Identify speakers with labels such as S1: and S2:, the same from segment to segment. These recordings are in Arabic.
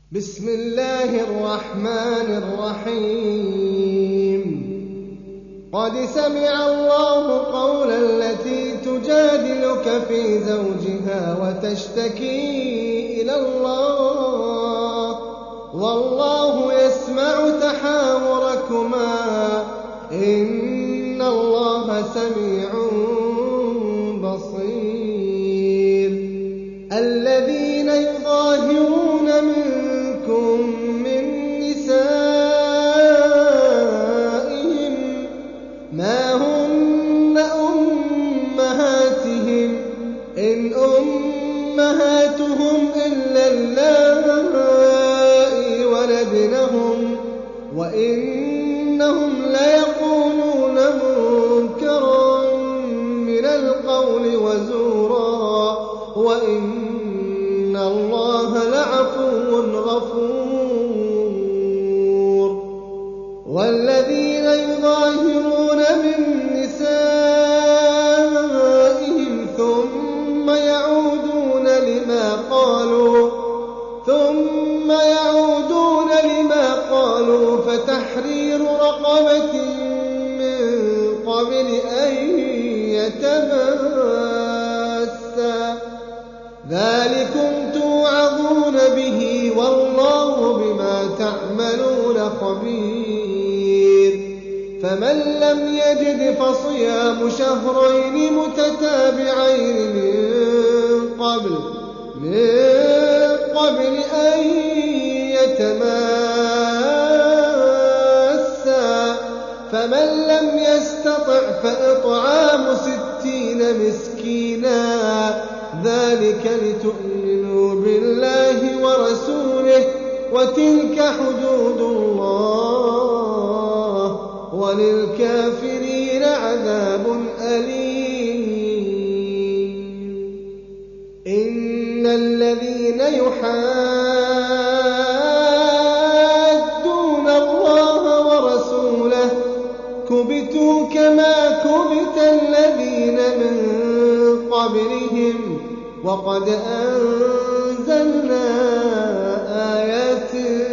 S1: بسم الله الرحمن الرحيم قد سمع الله قول التي تجادلك في زوجها وتشتكي إلى الله والله يسمع تحاوركما إن الله سميع بصير الذين يظاهرون منكم من نسائهم ما هن أمهاتهم إن أمهاتهم إلا اللائي ولدنهم وإنهم ليقولون منكرا من القول وزورا وإن الله لعفو غفور والذين يظاهرون من نسائهم ثم يعودون لما قالوا فتحرير رقبة من قبل أن يتماسا ذلكم توعظون به والله بما تعملون خبير فمن لم يجد فصيام شهرين متتابعين من قبل أن يتماسا فمن لم يستطع فإطعام 60 مسكينا ذلك لتؤمنوا بالله ورسوله وتلك حدود الله وللكافرين عذاب أليم إن الذين يحادون الله ورسوله كبتوا كما كبت الذين من قبلهم وقد أنزلنا آيات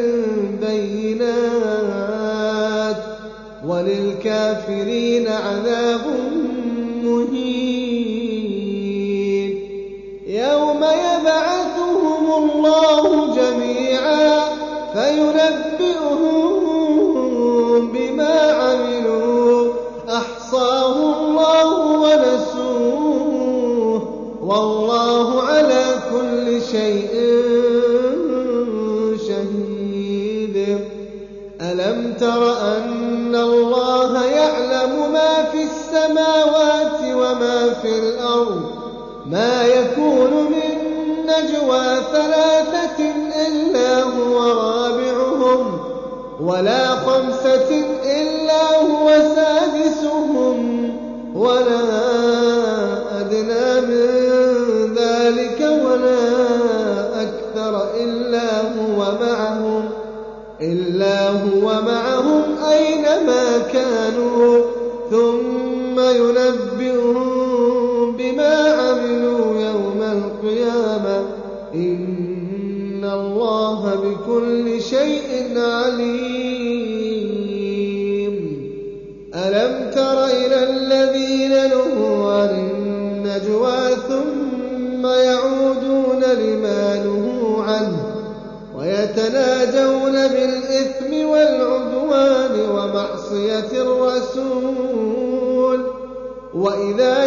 S1: بينات وللكافرين عذاب مهين يوم يبعثهم الله جميعا فينبئهم بما عملوا أحصاه الله ونسوه والله على كل شيء شهيد ألم تر أن الله يعلم ما في السماوات وما في الأرض ما يكون من نجوى 3 إلا هو رابعهم ولا 5 إلا هو سادسهم ولا أدنى من ذلك ولا أكثر إلا هو معهم أينما كانوا ثم ينبئهم بما عملوا يوم القيامة إن الله بكل شيء عليم ألم تر إلى الذين نهوا عن النجوى ثم يعودون لما نهوا عنه ويتناجون بالإثم والعدوان ومعصية الرسول وإذا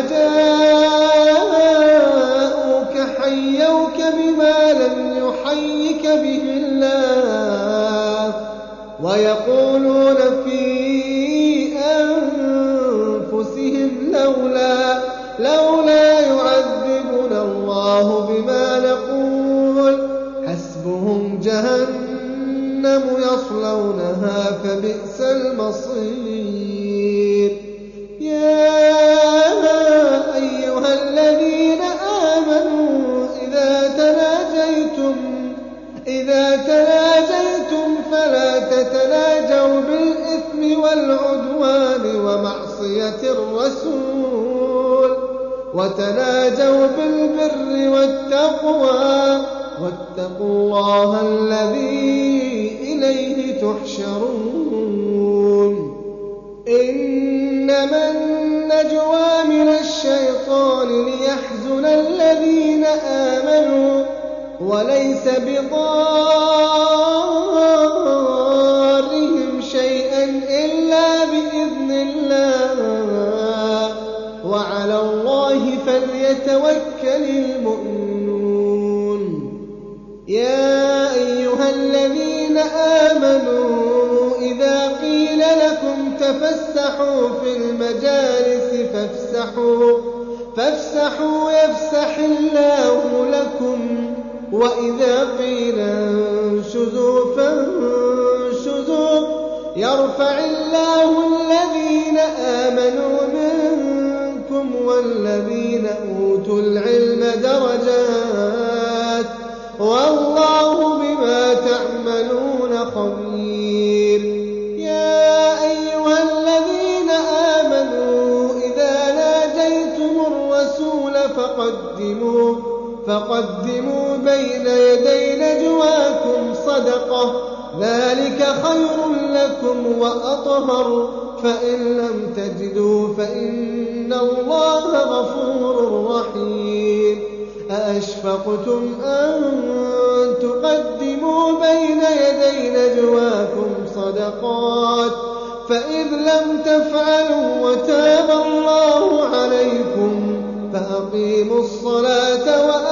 S1: جاءوك حيوك بما لم يحيك به الله ويقولون في أنفسهم لولا يعذبنا الله بما نقول حسبهم جهنم يصلونها فبئس المصير يا أيها الذين آمنوا إذا تناجيتم فلا تتناجوا بالإثم والعدوان ومعصية الرسول وتناجوا بالبر والتقوى واتقوا الله الذي إليه تحشرون إنما النجوى من الشيطان ليحزن الذين آمنوا وليس بضارهم شيئا إلا بإذن الله وعلى الله فليتوكل المؤمنون يا أيها الذين آمنوا إذا قيل لكم تفسحوا في المجالس فافسحوا يفسح الله لكم وإذا قيل انشزوا فانشزوا يرفع الله الذين آمنوا منكم والذين أوتوا العلم درجات والله بما تعملون خبير يا أيها الذين آمنوا إذا ناجيتم الرسول فقدموا بين يدي نجواكم صدقة ذلك خير لكم وأطهر فإن لم تجدوا فإن الله غفور رحيم أأشفقتم أن تقدموا بين يدي نجواكم صدقات فإذ لم تفعلوا وتاب الله عليكم فأقيموا الصلاة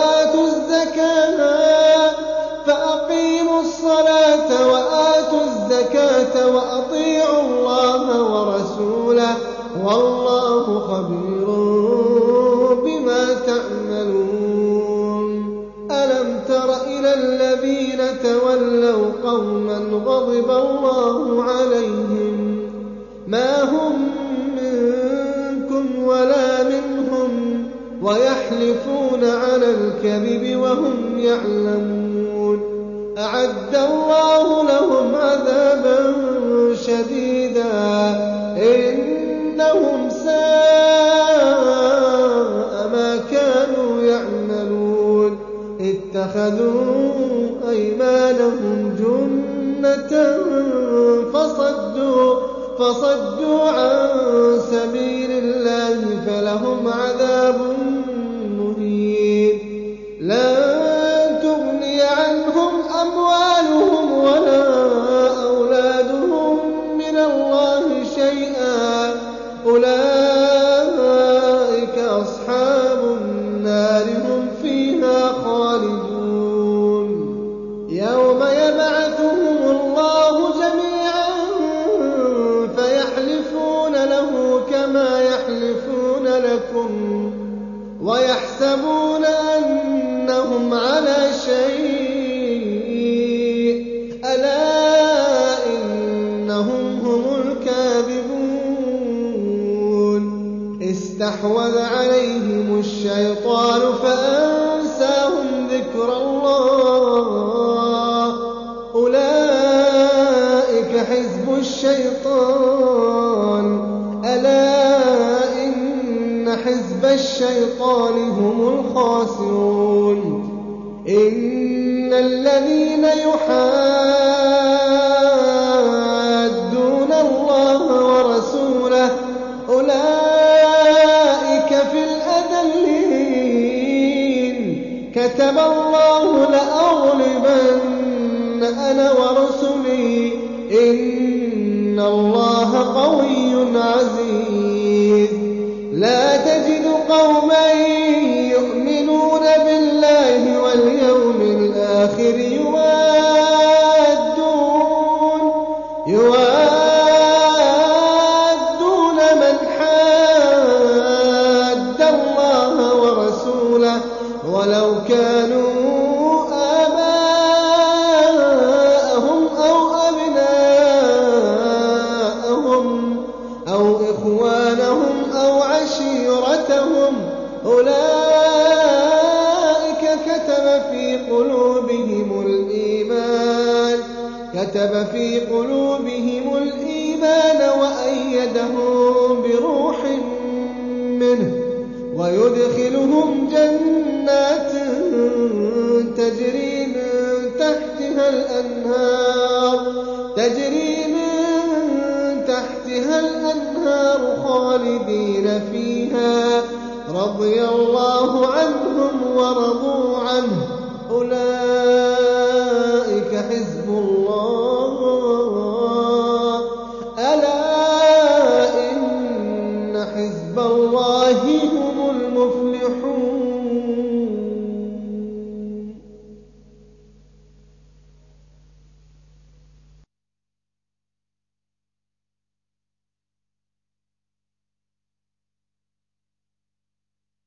S1: وآتوا الزكاة وأطيعوا الله ورسوله والله خبير بما تعملون ألم تر إلى الذين تولوا قوما غضب الله عليهم ما هم منكم ولا منهم ويحلفون على الكذب وهم يعلمون أعد الله لهم عذابا شديدا إنهم ساء ما كانوا يعملون اتخذوا أيمانهم جنة فصدوا عن سبيل الله فلهم عذاب مهين لن تغني عنهم أموالهم ولا أولادهم من الله شيئا أولئك أصحاب النار هم فيها خالدون يوم يبعثهم الله جميعا فيحلفون له كما يحلفون لكم ويحسبون أنهم على شيء ألا إنهم هم الكاذبون استحوذ عليهم الشيطان فأنساهم ذكر الله أولئك حزب الشيطان ألا إن حزب الشيطان هم الخاسرون إن الذين يحادون الله ورسوله أولئك في الأذلين كتب الله لأغلبن أنا ورسلي إن الله قوي عزيز لا تجد قوما يؤمنون بالله واليوم الآخر يوادون من حاد الله ورسوله ولو كانوا آباءهم أو أبناءهم أو إخوانهم أو عشيرتهم أولئك كتب في قلوبهم الإيمان وأيدهم بروح منه ويدخلهم جنات تجري تحتها الأنهار خالدين فيها رضي الله عنهم ورضوا عنه أولئك حزب الله